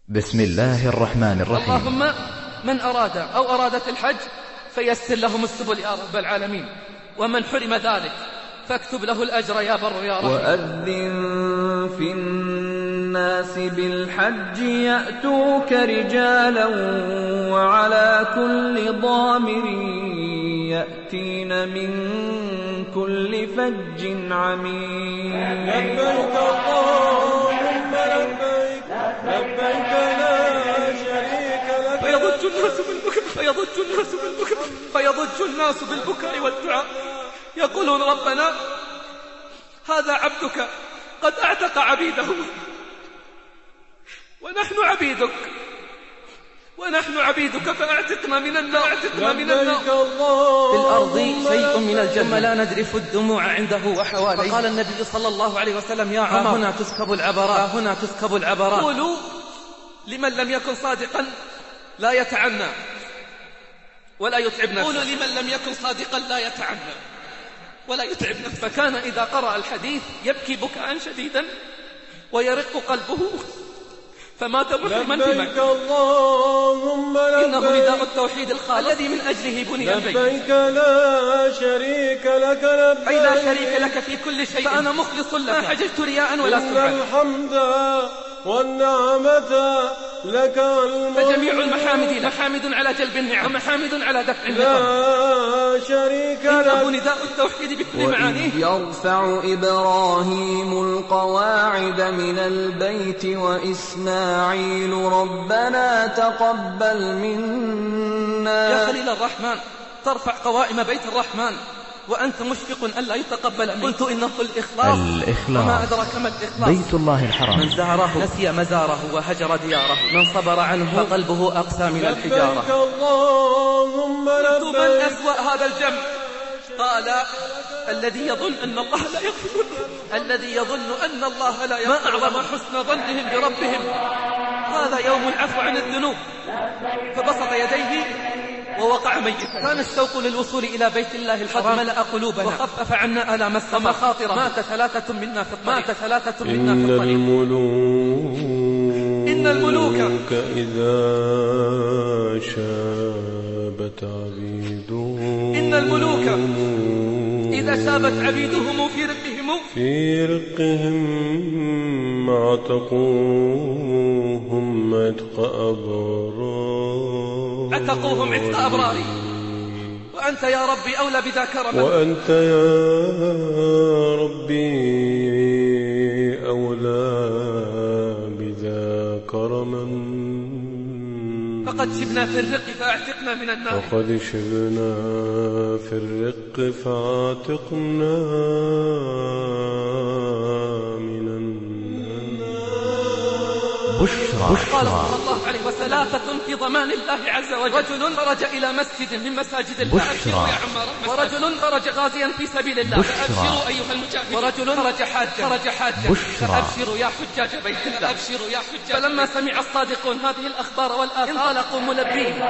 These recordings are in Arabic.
بسم الله الرحمن الرحيم. اللهم من أراد أو أرادت الحج فيسر لهم السبل يا رب العالمين، ومن حرم ذلك فاكتب له الأجر يا بر يا رحيم. وأذن في الناس بالحج يأتوك رجالا وعلى كل ضامر يأتين من كل فج عميق. لبيك اللهم لبيك لبيك لا شريك لك. فيضج الناس بالبكاء والدعاء يقولون ربنا هذا عبدك قد اعتق عبيده ونحن عبيدك فاعتقنا من النار. في الأرض شيء من الجنة لا نذرف الدموع عنده وحواليه. فقال النبي صلى الله عليه وسلم يا عمر هنا تسكب العبرات. قولوا لمن لم يكن صادقا لا يتعنى ولا يتعب نفسه. فكان إذا قرأ الحديث يبكي بكاء شديدا ويرق قلبه فمات محرما في مكة. إنه نداء التوحيد الخالص الذي من أجله بني البيت. لبيك لا شريك لك لبيك. أي لا شريك لك في كل شيء، فأنا مخلص لك ما حججت رياء ولا سمعة. إن الحمد والنعمة لك والملك. فجميع المحامد محامد على جلب النعم ومحامد على دفع النقم. لا شريك لك. إنه نداء التوحيد بكل معانيه. يرفع إبراهيم القواعد من البيت وإسماعيل ربنا تقبل منا. يا خليل الرحمن ترفع قوائم بيت الرحمن وأنت مشفق أن لا يتقبل منك. قلت إنه الإخلاص وما أدرك ما الإخلاص. بيت الله الحرام. من زاره نسي مزاره وهجر دياره، من صبر عنه فقلبه أقسى من الحجارة. لبيك اللهم قلت من لبيك. أسوأ هذا الجمع؟ قال الذي يظن أن الله لا يغفر ما أعظم حسن ظنهم بربهم. هذا يوم العفو عن الذنوب. فبسط يديه ووقع ميتا. كان الشوق للوصول إلى بيت الله الحرام ملأ قلوبنا وخفف عنا آلام السفر ومخاطر. مات ثلاثة منا في الطريق. إن الملوك إذا شابت عبيدهم في رقهم عتقوهم عتق أبرار. وأنت يا ربي أولى بذا كرما. وأنت يا ربي أولى بذا كرما. فقد شبنا في الرق فاعتقنا من النار. بشرى. قال صلى الله عليه وسلم ثلاثة في ضمان الله عز وجل: رجل خرج إلى مسجد من مساجد الله فأبشروا يا عمار، ورجل خرج غازيا في سبيل الله فأبشروا أيها المجاهدون، ورجل خرج حاجا فأبشروا يا حجاج بيت الله. فلما سمع الصادقون هذه الأخبار والآثار انطلقوا ملبين.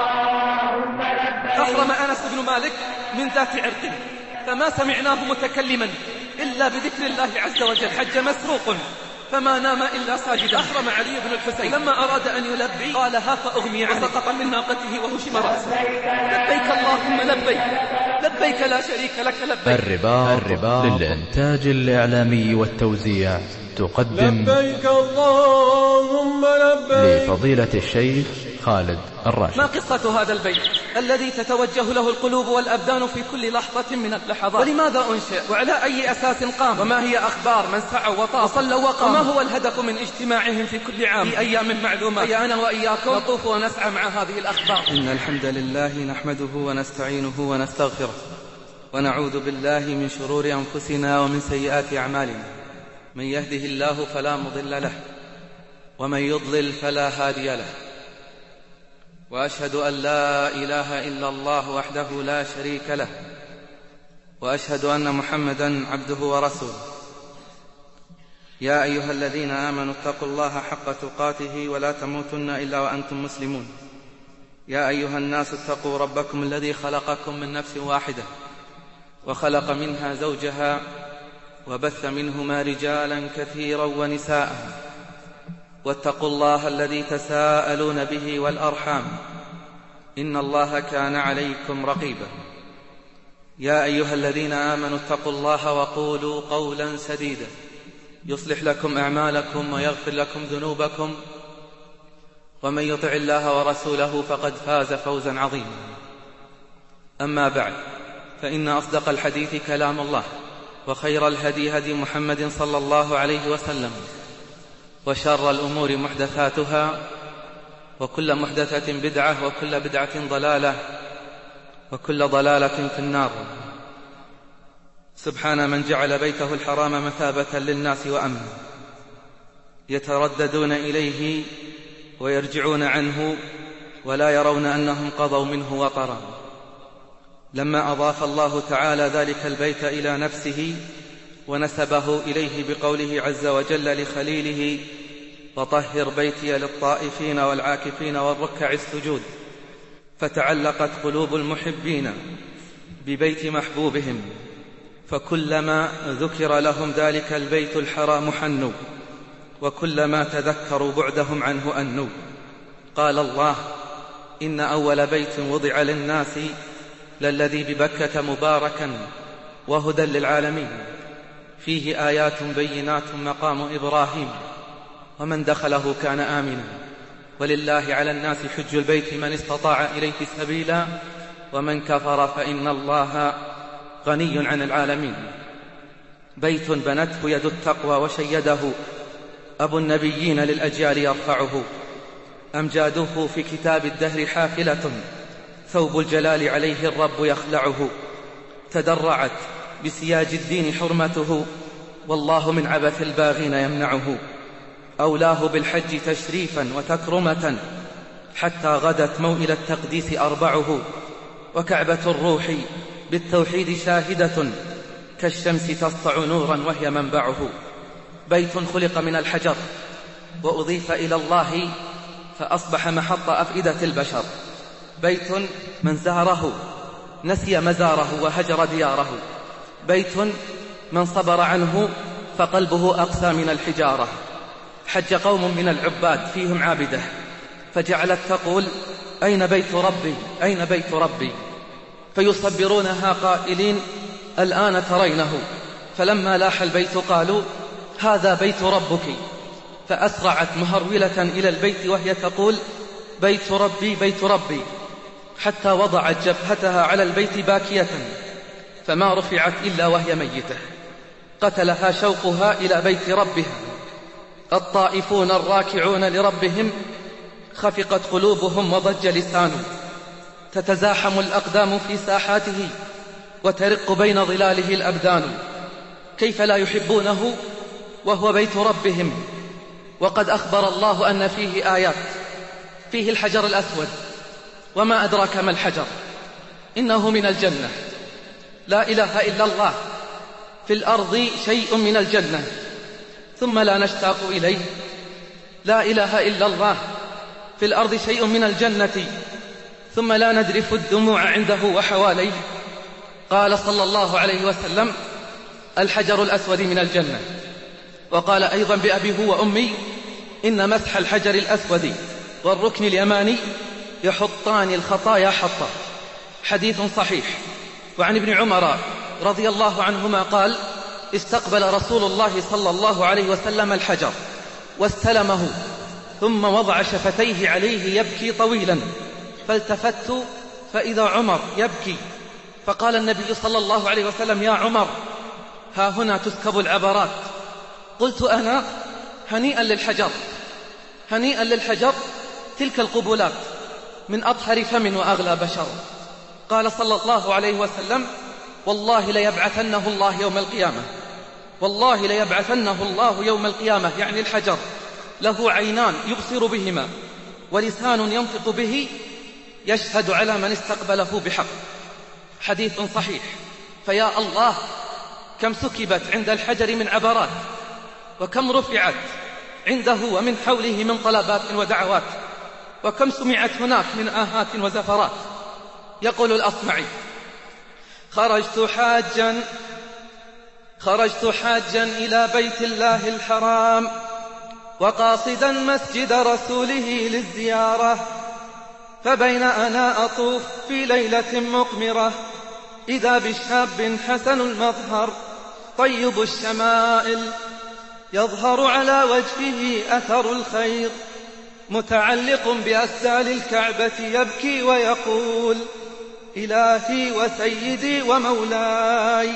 أحرم أنس بن مالك من ذات عرق فما سمعناه متكلما إلا بذكر الله عز وجل. حج مسروق فما نام إلا ساجدا. أحرم علي بن الحسين لما أراد أن يلبي قال ها فأغمي عنه وسقط من ناقته وهشم رأسه. لبيك اللهم لبيك لا شريك لك لبيك. الرباط للإنتاج الإعلامي والتوزيع تقدم لبيك اللهم لبيك لفضيلة الشيخ خالد الراشد. ما قصة هذا البيت الذي تتوجه له القلوب والأبدان في كل لحظة من اللحظات؟ ولماذا أنشئ؟ وعلى أي أساس قام؟ وما هي أخبار من سعوا وطافوا وصلوا وقاموا؟ وما هو الهدف من اجتماعهم في كل عام في أيام معلومات؟ أي أنا وإياكم نطوف ونسعى مع هذه الأخبار. إن الحمد لله نحمده ونستعينه ونستغفره ونعوذ بالله من شرور أنفسنا ومن سيئات أعمالنا. من يهده الله فلا مضل له ومن يضلل فلا هادي له. وأشهد أن لا إله إلا الله وحده لا شريك له، وأشهد أن محمدا عبده ورسوله. يا أيها الذين آمنوا اتقوا الله حق تقاته ولا تموتن إلا وأنتم مسلمون. يا أيها الناس اتقوا ربكم الذي خلقكم من نفس واحدة وخلق منها زوجها وبث منهما رجالا كثيرا ونساء، واتقوا الله الذي تساءلون به والأرحام إن الله كان عليكم رقيبا. يا أيها الذين آمنوا اتقوا الله وقولوا قولا سديدا يصلح لكم أعمالكم ويغفر لكم ذنوبكم، ومن يطع الله ورسوله فقد فاز فوزا عظيما. أما بعد، فإن أصدق الحديث كلام الله، وخير الهدي هدي محمد صلى الله عليه وسلم، وشر الأمور محدثاتها، وكل محدثة بدعة، وكل بدعة ضلالة، وكل ضلالة في النار. سبحان من جعل بيته الحرام مثابة للناس وأمنا، يترددون إليه ويرجعون عنه ولا يرون أنهم قضوا منه وطرا. لما أضاف الله تعالى ذلك البيت إلى نفسه ونسبه إليه بقوله عز وجل لخليله: وطهر بيتي للطائفين والعاكفين والركع السجود، فتعلقت قلوب المحبين ببيت محبوبهم، فكلما ذكر لهم ذلك البيت الحرام حنوا، وكلما تذكروا بعدهم عنه أنوا. قال الله: إن أول بيت وضع للناس للذي ببكة مباركا وهدى للعالمين، فيه آيات بينات مقام إبراهيم، ومن دخله كان آمنا، ولله على الناس حج البيت من استطاع إليه سبيلا، ومن كفر فإن الله غني عن العالمين. بيت بنته يد التقوى وشيده أبو النبيين للأجيال يرفعه، أمجاده في كتاب الدهر حافلة، ثوب الجلال عليه الرب يخلعه، تدرعت بسياج الدين حرمته، والله من عبث الباغين يمنعه. أولاه بالحج تشريفا وتكرمة، حتى غدت موئل التقديس أربعه، وكعبة الروح بالتوحيد شاهدة، كالشمس تسطع نورا وهي منبعه. بيت خلق من الحجر وأضيف إلى الله فأصبح محط أفئدة البشر. بيت من زاره نسي مزاره وهجر دياره. بيت من صبر عنه فقلبه أقسى من الحجارة. حج قوم من العباد فيهم عابده، فجعلت تقول: أين بيت ربي؟ أين بيت ربي؟ فيصبرونها قائلين: الآن ترينه. فلما لاح البيت قالوا: هذا بيت ربك. فأسرعت مهرولة إلى البيت وهي تقول: بيت ربي بيت ربي، حتى وضعت جبهتها على البيت باكية، فما رفعت إلا وهي ميتة. قتلها شوقها إلى بيت ربها. الطائفون الراكعون لربهم خفقت قلوبهم وضج لسانه، تتزاحم الأقدام في ساحاته، وترق بين ظلاله الأبدان. كيف لا يحبونه وهو بيت ربهم؟ وقد أخبر الله أن فيه آيات. فيه الحجر الأسود، وما أدراك ما الحجر؟ إنه من الجنة. لا إله إلا الله. في الأرض شيء من الجنة ثم لا نشتاق إليه. لا إله إلا الله. في الأرض شيء من الجنة ثم لا ندرف الدموع عنده وحواليه. قال صلى الله عليه وسلم: الحجر الأسود من الجنة. وقال أيضا بأبي هو وأمي: إن مسح الحجر الأسود والركن اليماني يحطان الخطايا حطا. حديث صحيح. وعن ابن عمر رضي الله عنهما قال: استقبل رسول الله صلى الله عليه وسلم الحجر واستلمه، ثم وضع شفتيه عليه يبكي طويلا، فالتفت فإذا عمر يبكي، فقال النبي صلى الله عليه وسلم: يا عمر، ها هنا تسكب العبرات. قلت أنا: هنيئا للحجر، هنيئا للحجر، تلك القبلات من أطهر فم وأغلى بشر. قال صلى الله عليه وسلم: والله ليبعثنه الله يوم القيامة، والله ليبعثنه الله يوم القيامة، يعني الحجر، له عينان يبصر بهما، ولسان ينطق به، يشهد على من استقبله بحق. حديث صحيح. فيا الله، كم سكبت عند الحجر من عبرات، وكم رفعت عنده ومن حوله من طلبات ودعوات، وكم سمعت هناك من آهات وزفرات. يقول الأصمعي: خرجت حاجا إلى بيت الله الحرام، وقاصدا مسجد رسوله للزيارة، فبين أنا أطوف في ليلة مقمرة إذا بشاب حسن المظهر طيب الشمائل يظهر على وجهه أثر الخير، متعلق بأسدال الكعبة يبكي ويقول: إلهي وسيدي ومولاي،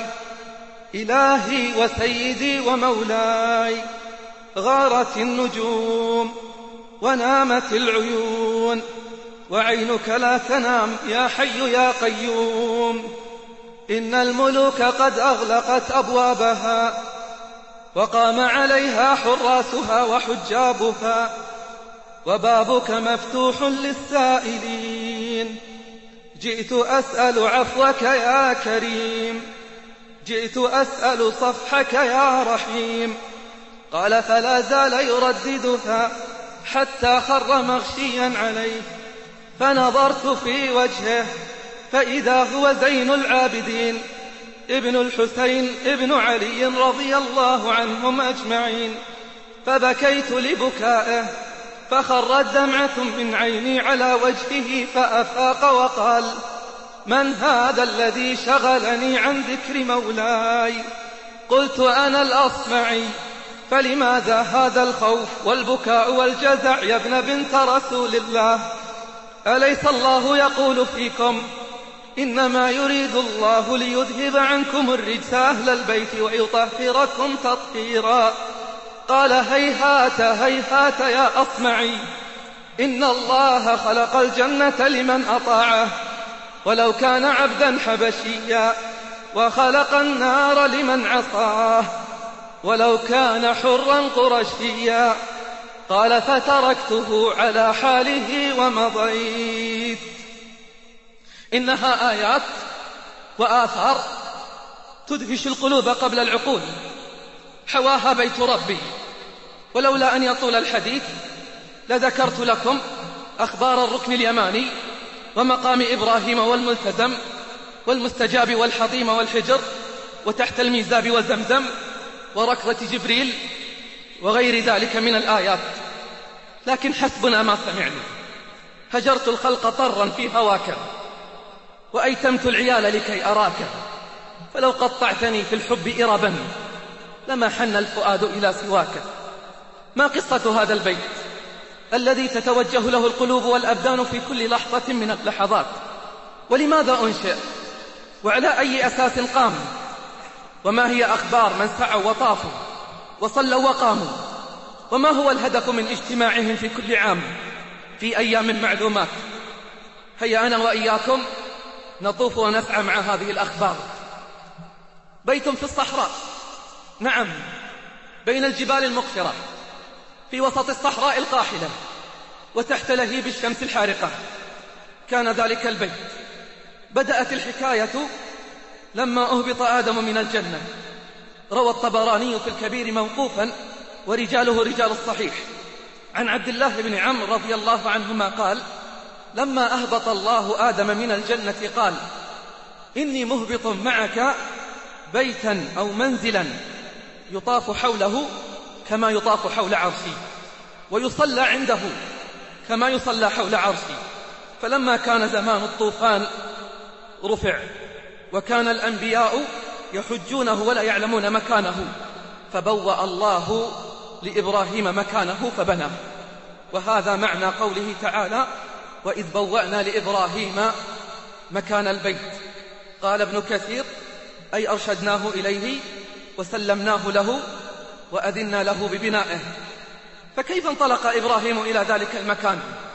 إلهي وسيدي ومولاي، غارت النجوم ونامت العيون وعينك لا تنام يا حي يا قيوم، إن الملوك قد أغلقت أبوابها وقام عليها حراسها وحجابها، وبابك مفتوح للسائلين، جئت أسأل عفوك يا كريم، جئت أسأل صفحك يا رحيم. قال فلا زال يرددها حتى خر مغشيا عليه، فنظرت في وجهه فإذا هو زين العابدين ابن الحسين ابن علي رضي الله عنهم أجمعين، فبكيت لبكائه، فخرت دمعة من عيني على وجهه، فأفاق وقال: من هذا الذي شغلني عن ذكر مولاي؟ قلت: أنا الأصمعي. فلماذا هذا الخوف والبكاء والجزع يا ابن بنت رسول الله؟ أليس الله يقول فيكم: إنما يريد الله ليذهب عنكم الرجس أهل البيت ويطهركم تطهيرا؟ قال: هيهات هيهات يا أصمعي، إن الله خلق الجنة لمن أطاعه ولو كان عبدا حبشيا، وخلق النار لمن عصاه ولو كان حرا قرشيا. قال: فتركته على حاله ومضيت. إنها آيات وآثار تدهش القلوب قبل العقول، حواها بيت ربي، ولولا أن يطول الحديث لذكرت لكم أخبار الركن اليماني ومقام إبراهيم والملتزم والمستجاب والحطيم والحجر وتحت الميزاب وزمزم وركضة جبريل وغير ذلك من الآيات، لكن حسبنا ما سمعنا. هجرت الخلق طرا في هواك، وأيتمت العيال لكي أراك، فلو قطعتني في الحب إربا لما حن الفؤاد إلى سواك. ما قصة هذا البيت الذي تتوجه له القلوب والأبدان في كل لحظة من اللحظات؟ ولماذا أنشئ؟ وعلى أي أساس قام؟ وما هي أخبار من سعوا وطافوا وصلوا وقاموا؟ وما هو الهدف من اجتماعهم في كل عام في أيام معلومات؟ هيا أنا وإياكم نطوف ونسعى مع هذه الأخبار. بيت في الصحراء، نعم، بين الجبال المقفرة، في وسط الصحراء القاحلة وتحت لهيب الشمس الحارقة. كان ذلك البيت. بدأت الحكاية لما أهبط آدم من الجنة. روى الطبراني في الكبير موقوفا ورجاله رجال الصحيح عن عبد الله بن عمرو رضي الله عنهما قال: لما أهبط الله آدم من الجنة قال: إني مهبط معك بيتا أو منزلا يطاف حوله كما يطاف حول عرشي، ويصلى عنده كما يصلى حول عرشي. فلما كان زمان الطوفان رفع، وكان الأنبياء يحجونه ولا يعلمون مكانه، فبوأ الله لإبراهيم مكانه فبناه. وهذا معنى قوله تعالى: وإذ بوأنا لإبراهيم مكان البيت. قال ابن كثير: أي أرشدناه إليه وسلمناه له وأذنا له ببنائه. فكيف انطلق إبراهيم إلى ذلك المكان؟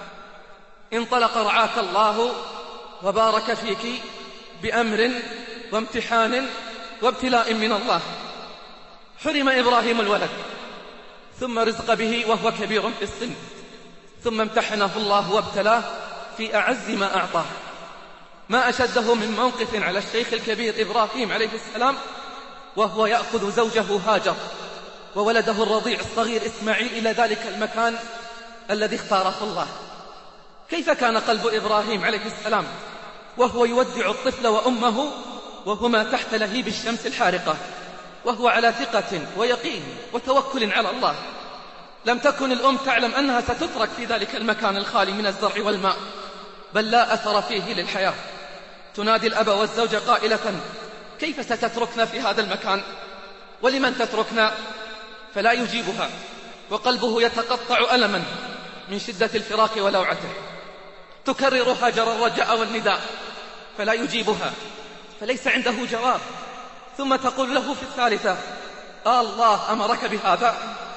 انطلق رعاك الله وبارك فيك بأمر وامتحان وابتلاء من الله. حرم إبراهيم الولد، ثم رزق به وهو كبير في السن، ثم امتحنه الله وابتلاه في أعز ما أعطاه. ما أشده من موقف على الشيخ الكبير إبراهيم عليه السلام وهو يأخذ زوجه هاجر وولده الرضيع الصغير إسماعيل إلى ذلك المكان الذي اختاره الله. كيف كان قلب إبراهيم عليه السلام وهو يودع الطفل وأمه وهما تحت لهيب الشمس الحارقة، وهو على ثقة ويقين وتوكل على الله؟ لم تكن الأم تعلم أنها ستترك في ذلك المكان الخالي من الزرع والماء، بل لا أثر فيه للحياة. تنادي الأب والزوج قائلة: كيف ستتركنا في هذا المكان؟ ولمن تتركنا؟ فلا يجيبها، وقلبه يتقطع ألما من شدة الفراق ولوعته. تكرر هاجر الرجاء والنداء فلا يجيبها، فليس عنده جواب. ثم تقول له في الثالثة: الله أمرك بهذا؟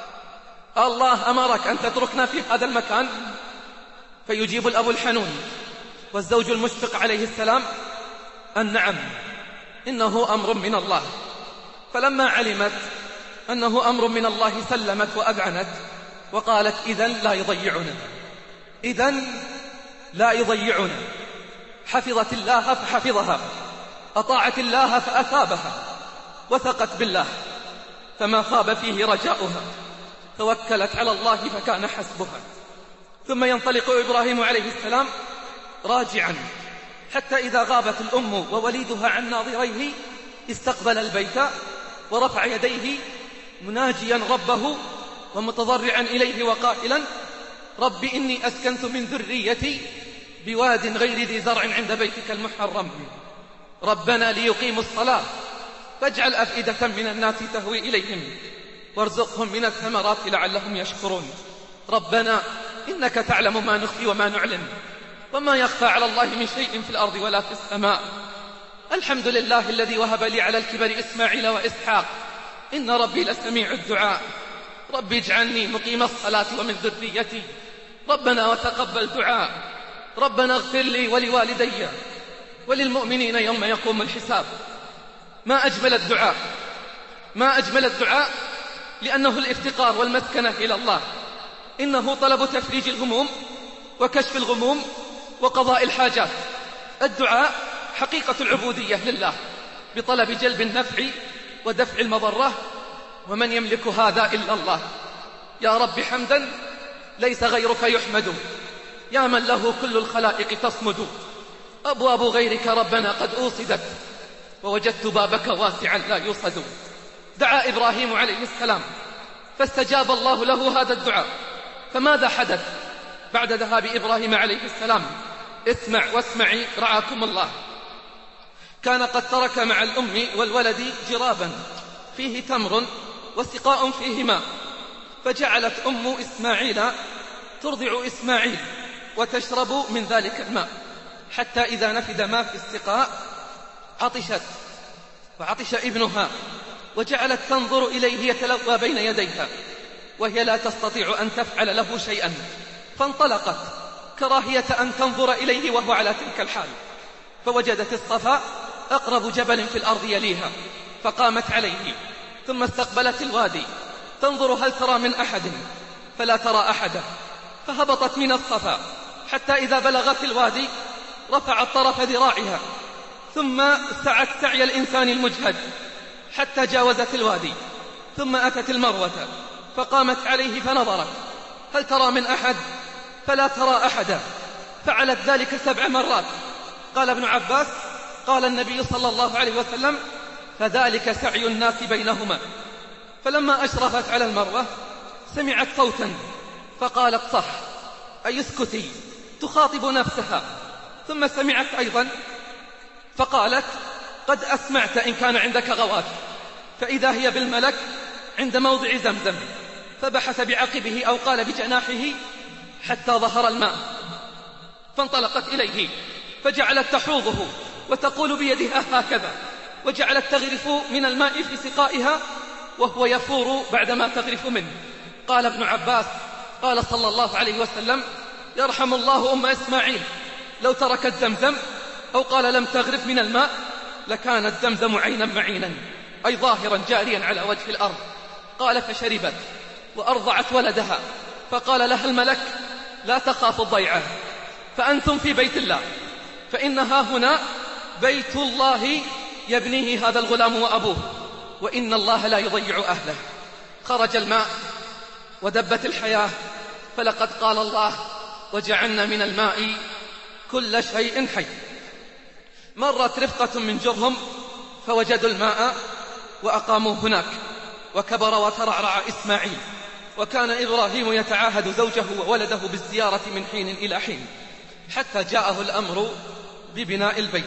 الله أمرك أن تتركنا في هذا المكان؟ فيجيب الأب الحنون والزوج المشفق عليه السلام أن نعم، إنه أمر من الله. فلما علمت أنه أمر من الله سلمت وأذعنت وقالت: إذن لا يضيعنا، إذن لا يضيعنا. حفظت الله فحفظها، أطاعت الله فأثابها، وثقت بالله فما خاب فيه رجاؤها، توكلت على الله فكان حسبها. ثم ينطلق إبراهيم عليه السلام راجعا، حتى إذا غابت الأم ووليدها عن ناظريه استقبل البيت ورفع يديه مناجيا ربه ومتضرعا إليه وقائلا: رب إني أسكنت من ذريتي بواد غير ذي زرع عند بيتك المحرم ربنا ليقيموا الصلاة فاجعل أفئدة من الناس تهوي إليهم وارزقهم من الثمرات لعلهم يشكرون. ربنا إنك تعلم ما نخفي وما نعلن وما يخفى على الله من شيء في الأرض ولا في السماء. الحمد لله الذي وهب لي على الكبر إسماعيل وإسحاق إن ربي لسميع الدعاء. ربي اجعلني مقيم الصلاة ومن ذريتي ربنا وتقبل دعاء. ربنا اغفر لي ولوالدي وللمؤمنين يوم يقوم الحساب. ما أجمل الدعاء، ما أجمل الدعاء، لأنه الافتقار والمسكنة إلى الله. إنه طلب تفريج الهموم وكشف الغموم وقضاء الحاجات. الدعاء حقيقة العبودية لله بطلب جلب النفع ودفع المضرة، ومن يملك هذا إلا الله. يا رب حمدا ليس غيرك يحمد، يا من له كل الخلائق تصمد. أبواب غيرك ربنا قد أوصدت ووجدت بابك واسعا لا يوصد. دعا إبراهيم عليه السلام فاستجاب الله له هذا الدعاء. فماذا حدث بعد ذهاب إبراهيم عليه السلام؟ اسمع واسمعي رعاكم الله. كان قد ترك مع الأم والولد جرابا فيه تمر وسقاء فيه ماء، فجعلت أم إسماعيل ترضع إسماعيل وتشرب من ذلك الماء، حتى إذا نفد ما في السقاء عطشت وعطش ابنها، وجعلت تنظر إليه يتلوى بين يديها وهي لا تستطيع أن تفعل له شيئا، فانطلقت كراهية أن تنظر إليه وهو على تلك الحال، فوجدت الصفا أقرب جبل في الأرض يليها، فقامت عليه ثم استقبلت الوادي تنظر هل ترى من أحد، فلا ترى أحدا، فهبطت من الصفا حتى إذا بلغت الوادي رفعت طرف ذراعها ثم سعت سعي الإنسان المجهد حتى جاوزت الوادي، ثم أتت المروة فقامت عليه فنظرت هل ترى من أحد، فلا ترى أحدا، فعلت ذلك 7 مرات. قال ابن عباس قال النبي صلى الله عليه وسلم: فذلك سعي الناس بينهما. فلما أشرفت على المروة سمعت صوتا فقالت: صح، أي اسكتي، تخاطب نفسها. ثم سمعت أيضا فقالت: قد أسمعت إن كان عندك غواث. فإذا هي بالملك عند موضع زمزم، فبحث بعقبه أو قال بجناحه حتى ظهر الماء، فانطلقت إليه فجعلت تحوضه وتقول بيدها هكذا، وجعلت تغرف من الماء في سقائها وهو يفور بعدما تغرف منه. قال ابن عباس قال صلى الله عليه وسلم: يرحم الله أم إسماعيل، لو تركت زمزم أو قال لم تغرف من الماء لكانت زمزم عينا معينا، أي ظاهرا جاريا على وجه الأرض. قال: فشربت وأرضعت ولدها، فقال لها الملك: لا تخاف الضيعة، فأنتم في بيت الله، فإنها هنا بيت الله يبنيه هذا الغلام وأبوه، وإن الله لا يضيع أهله. خرج الماء ودبت الحياة، فلقد قال الله: وجعلنا من الماء كل شيء حي. مرت رفقة من جرهم فوجدوا الماء وأقاموا هناك، وكبر وترعرع إسماعيل وكان إبراهيم يتعاهد زوجه وولده بالزيارة من حين إلى حين، حتى جاءه الأمر ببناء البيت،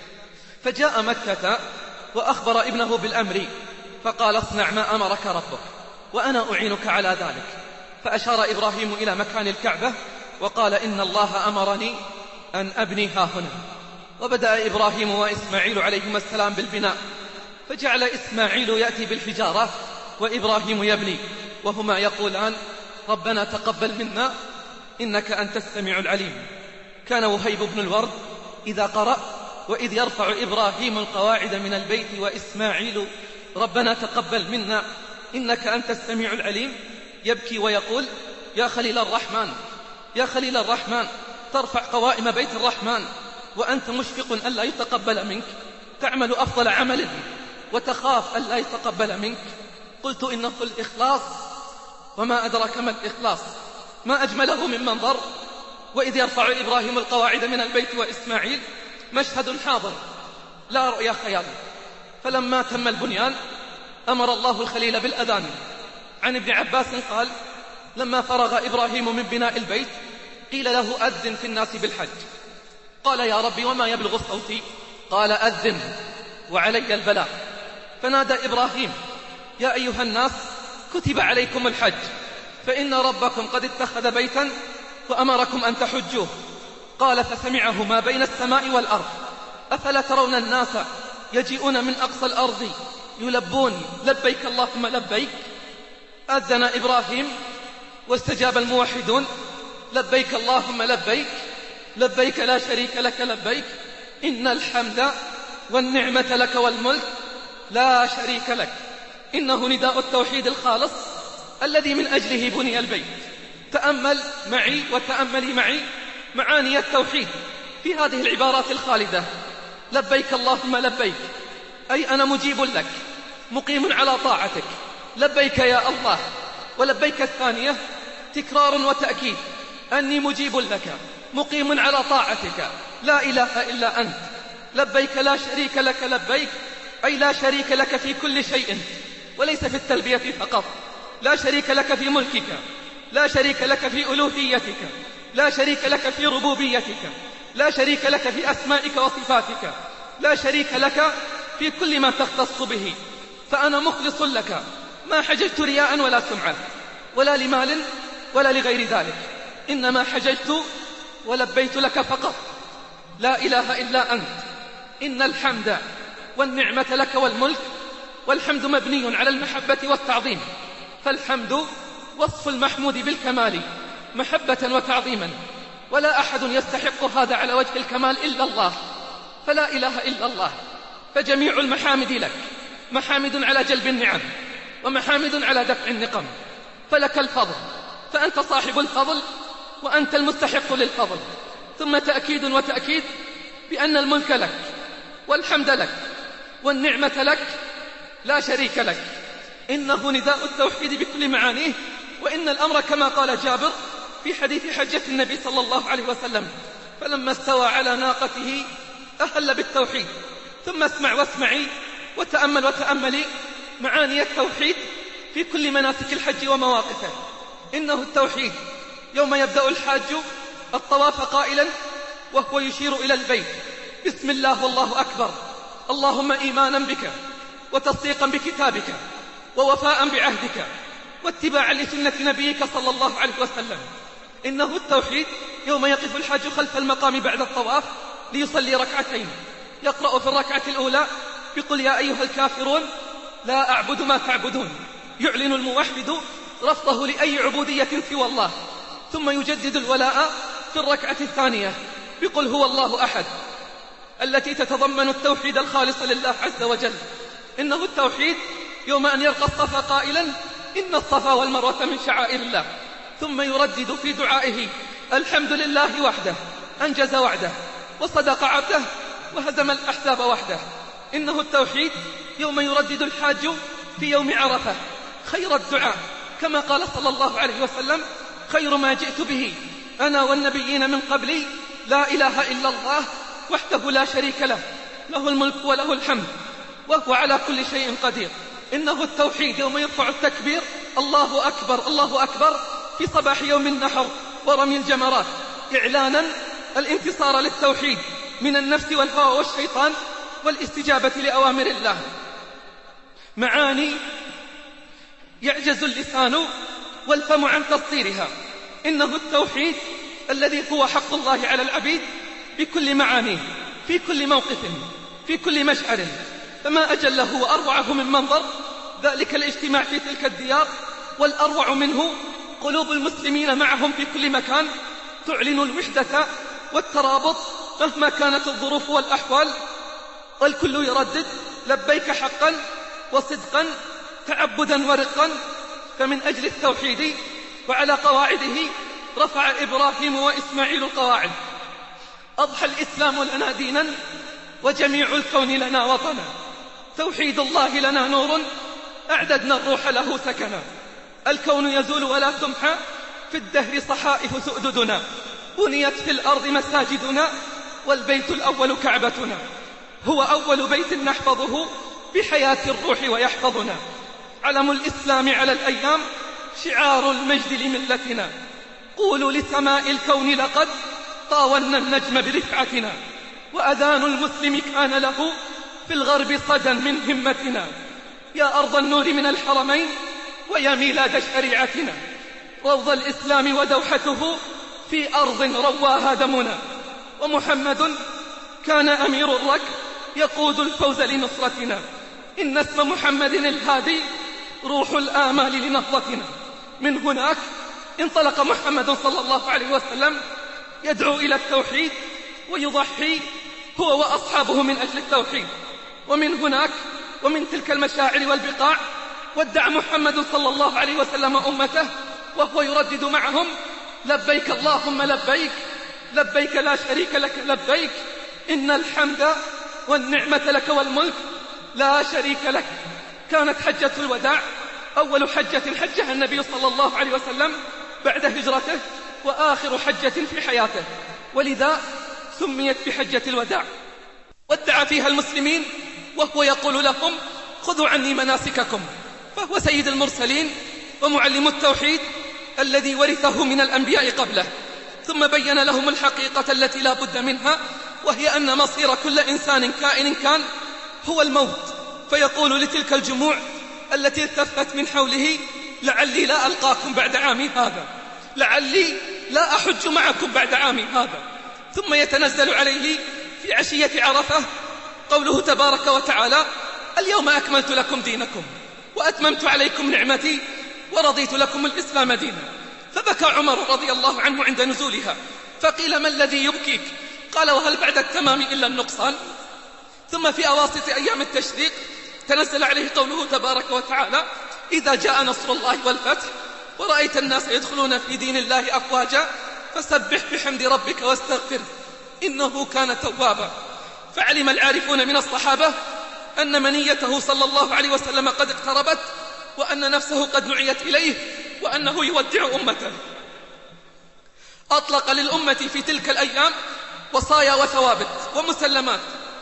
فجاء مكة وأخبر ابنه بالأمر، فقال اصنع ما أمرك ربك وأنا أعينك على ذلك. فأشار إبراهيم إلى مكان الكعبة وقال إن الله أمرني أن أبني ها هنا. وبدأ إبراهيم وإسماعيل عليهما السلام بالبناء، فجعل إسماعيل يأتي بالحجارة وإبراهيم يبني، وهما يقولان ربنا تقبل منا إنك أنت السميع العليم. كان وهيب بن الورد إذا قرأ وإذ يرفع إبراهيم القواعد من البيت وإسماعيل ربنا تقبل منا إنك أنت السميع العليم يبكي ويقول يا خليل الرحمن، يا خليل الرحمن، ترفع قوائم بيت الرحمن وأنت مشفق ألا يتقبل منك، تعمل أفضل عمل وتخاف ألا يتقبل منك. قلت إنه الإخلاص، وما أدرك ما الإخلاص، ما أجمله من منظر. وإذ يرفع إبراهيم القواعد من البيت وإسماعيل مشهد حاضر لا رؤيا خيال. فلما تم البنيان أمر الله الخليل بالأذان. عن ابن عباس قال لما فرغ إبراهيم من بناء البيت قيل له أذن في الناس بالحج. قال يا ربي وما يبلغ صوتي؟ قال أذن وعلي البلاغ. فنادى إبراهيم يا أيها الناس كتب عليكم الحج، فإن ربكم قد اتخذ بيتا وأمركم أن تحجوه. قال فسمعه ما بين السماء والأرض أفلا ترون الناس يجيئون من أقصى الأرض يلبون لبيك اللهم لبيك. أذن إبراهيم واستجاب الموحدون لبيك اللهم لبيك، لبيك لا شريك لك لبيك، إن الحمد والنعمة لك والملك لا شريك لك. إنه نداء التوحيد الخالص الذي من أجله بني البيت. تأمل معي وتأملي معي معاني التوحيد في هذه العبارات الخالدة. لبيك اللهم لبيك، أي أنا مجيب لك مقيم على طاعتك، لبيك يا الله. ولبيك الثانية تكرار وتأكيد، أني مجيب لك مقيم على طاعتك، لا إله إلا أنت. لبيك لا شريك لك لبيك، أي لا شريك لك في كل شيء وليس في التلبية فقط. لا شريك لك في ملكك، لا شريك لك في ألوهيتك، لا شريك لك في ربوبيتك، لا شريك لك في أسمائك وصفاتك، لا شريك لك في كل ما تختص به. فأنا مخلص لك، ما حججت رياء ولا سمعة ولا لمال ولا لغير ذلك، إنما حججت ولبيت لك فقط. لا إله إلا أنت. إن الحمد والنعمة لك والملك. والحمد مبني على المحبة والتعظيم، فالحمد وصف المحمود بالكمال محبة وتعظيما، ولا أحد يستحق هذا على وجه الكمال إلا الله، فلا إله إلا الله. فجميع المحامد لك، محامد على جلب النعم ومحامد على دفع النقم. فلك الفضل، فأنت صاحب الفضل وأنت المستحق للفضل. ثم تأكيد وتأكيد بأن الملك لك والحمد لك والنعمة لك، لا شريك لك. إنه نداء التوحيد بكل معانيه. وإن الأمر كما قال جابر في حديث حجة النبي صلى الله عليه وسلم فلما استوى على ناقته أهل بالتوحيد. ثم اسمع واسمعي وتأمل وتأملي معاني التوحيد في كل مناسك الحج ومواقفه. إنه التوحيد يوم يبدأ الحاج الطواف قائلا وهو يشير إلى البيت بسم الله والله أكبر، اللهم إيمانا بك وتصديقا بكتابك ووفاء بعهدك واتباعا لسنة نبيك صلى الله عليه وسلم. إنه التوحيد يوم يقف الحاج خلف المقام بعد الطواف ليصلي ركعتين، يقرأ في الركعة الأولى بقل يا أيها الكافرون لا أعبد ما تعبدون، يعلن الموحد رفضه لأي عبودية سوى الله. ثم يجدد الولاء في الركعة الثانية بقل هو الله أحد، التي تتضمن التوحيد الخالص لله عز وجل. إنه التوحيد يوم أن يرقى الصفا قائلا إن الصفا والمروة من شعائر الله، ثم يردد في دعائه الحمد لله وحده أنجز وعده وصدق عبده وهزم الأحزاب وحده. إنه التوحيد يوم يردد الحاج في يوم عرفة خير الدعاء، كما قال صلى الله عليه وسلم خير ما جئت به أنا والنبيين من قبلي لا إله إلا الله وحده لا شريك له، له الملك وله الحمد وهو على كل شيء قدير. إنه التوحيد يوم يرفع التكبير الله أكبر الله أكبر في صباح يوم النحر ورمي الجمرات، إعلانا الانتصار للتوحيد من النفس والهوى والشيطان والاستجابة لأوامر الله. معاني يعجز اللسان والفم عن تسطيرها. إنه التوحيد الذي هو حق الله على العبيد بكل معانيه، في كل موقف، في كل مشعر. فما أجله وأروعه من منظر ذلك الاجتماع في تلك الديار، والأروع منه قلوب المسلمين معهم في كل مكان تعلن الوحدة والترابط مهما كانت الظروف والأحوال، والكل يردد لبيك حقا وصدقا تعبدا ورقا. فمن أجل التوحيد وعلى قواعده رفع إبراهيم وإسماعيل القواعد. أضحى الإسلام لنا دينا وجميع الكون لنا وطنا، توحيد الله لنا نور أعددنا الروح له سكنا. الكون يزول ولا تمحى في الدهر صحائف سؤددنا، بنيت في الأرض مساجدنا والبيت الأول كعبتنا، هو أول بيت نحفظه بحياة الروح ويحفظنا. علم الإسلام على الأيام شعار المجد لملتنا، قولوا لسماء الكون لقد طاولنا النجم برفعتنا، وأذان المسلم كان له في الغرب صدى من همتنا. يا أرض النور من الحرمين ويا ميلاد شريعتنا، روض الإسلام ودوحته في أرض رواها دمنا، ومحمد كان أمير الركب يقود الفوز لنصرتنا. إن اسم محمد الهادي روح الآمال لنهضتنا. من هناك انطلق محمد صلى الله عليه وسلم يدعو إلى التوحيد ويضحي هو وأصحابه من أجل التوحيد. ومن هناك ومن تلك المشاعر والبقاع ودع محمد صلى الله عليه وسلم أمته وهو يردد معهم لبيك اللهم لبيك، لبيك لا شريك لك لبيك، إن الحمد والنعمة لك والملك لا شريك لك. كانت حجة الوداع أول حجة حجها النبي صلى الله عليه وسلم بعد هجرته، وآخر حجة في حياته، ولذا سميت بحجة الوداع. ودع فيها المسلمين وهو يقول لهم خذوا عني مناسككم، فهو سيد المرسلين ومعلم التوحيد الذي ورثه من الأنبياء قبله. ثم بين لهم الحقيقة التي لا بد منها، وهي أن مصير كل إنسان كائن كان هو الموت. فيقول لتلك الجموع التي التفت من حوله لعلي لا ألقاكم بعد عامي هذا، لعلي لا أحج معكم بعد عامي هذا. ثم يتنزل عليه في عشية عرفة قوله تبارك وتعالى اليوم أكملت لكم دينكم وأتممت عليكم نعمتي ورضيت لكم الإسلام دينا. فبكى عمر رضي الله عنه عند نزولها، فقيل ما الذي يبكيك؟ قال وهل بعد التمام إلا النقصان؟ ثم في أواسط أيام التشريق تنزل عليه قوله تبارك وتعالى إذا جاء نصر الله والفتح ورأيت الناس يدخلون في دين الله أفواجا فسبح بحمد ربك واستغفره إنه كان توابا. فعلم العارفون من الصحابة أن منيته صلى الله عليه وسلم قد اقتربت، وأن نفسه قد نعيت إليه، وأنه يودع أمته. أطلق للأمة في تلك الأيام وصايا وثوابت ومسلمات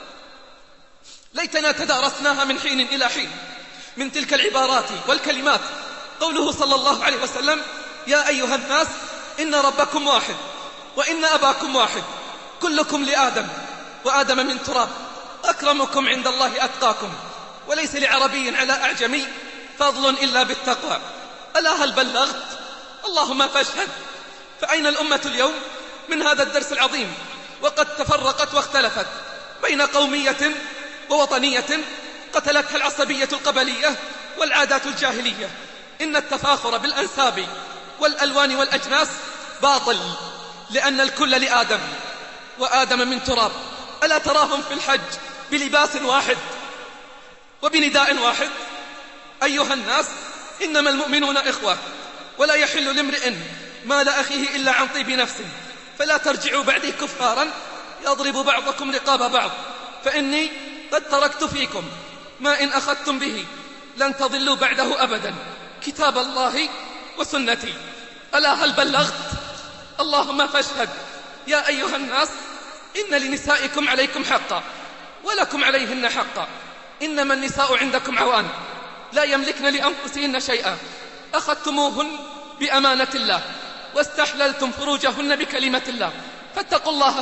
ليتنا تدارسناها من حين إلى حين. من تلك العبارات والكلمات قوله صلى الله عليه وسلم يا أيها الناس إن ربكم واحد وإن أباكم واحد كلكم لآدم وآدم من تراب أكرمكم عند الله أتقاكم وليس لعربي على أعجمي فضل إلا بالتقوى. ألا هل بلغت؟ اللهم فاشهد. فأين الأمة اليوم من هذا الدرس العظيم؟ وقد تفرقت واختلفت بين قومية ووطنية قتلتها العصبية القبلية والعادات الجاهلية. إن التفاخر بالأنساب والألوان والأجناس باطل، لأن الكل لآدم وآدم من تراب. ألا تراهم في الحج بلباس واحد وبنداء واحد؟ أيها الناس إنما المؤمنون إخوة، ولا يحل لامرئ مال أخيه إلا عن طيب نفسه، فلا ترجعوا بعدي كفارا يضرب بعضكم رقاب بعض، فإني قد تركت فيكم ما إن أخذتم به لن تضلوا بعده أبدا، كتاب الله وسنتي. ألا هل بلغت؟ اللهم فاشهد. يا أيها الناس إن لنسائكم عليكم حقا ولكم عليهن حقا، إنما النساء عندكم عوان لا يملكن لأنفسهن شيئا، أخذتموهن بأمانة الله واستحللتم فروجهن بكلمة الله، فاتقوا الله